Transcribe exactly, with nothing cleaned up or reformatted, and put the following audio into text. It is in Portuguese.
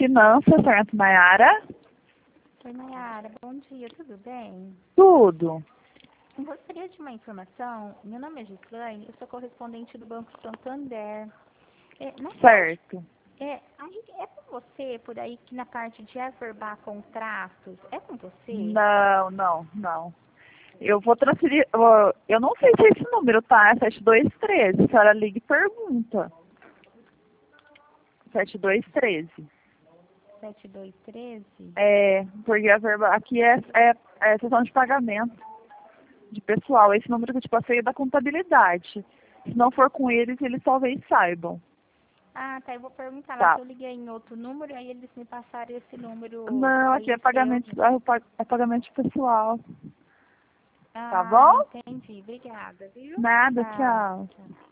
Finanças, Sarmento Maiara. Oi, Nayara. Bom dia, tudo bem? Tudo. Eu gostaria de uma informação. Meu nome é Gislaine, eu sou correspondente do Banco Santander. É, na Certo. parte, é, aí é com você, por aí, que na parte de averbar contratos, é com você? Não, não, não. Eu vou transferir. Eu, eu não sei se é esse número, tá? É sete dois um três. A senhora liga e pergunta. sete dois um três. sete dois um três? É, porque a verba aqui é, é, é sessão de pagamento de pessoal. Esse número que eu te passei é da contabilidade. Se não for com eles, eles talvez saibam. Ah, tá. Eu vou perguntar lá Tá. se eu liguei em outro número, aí eles me passaram esse número Não, aqui é aí pagamento, seu. é pa- é pagamento de pessoal. Tá Ah, bom? entendi. Obrigada, viu? Nada, Tchau. tchau. Tchau.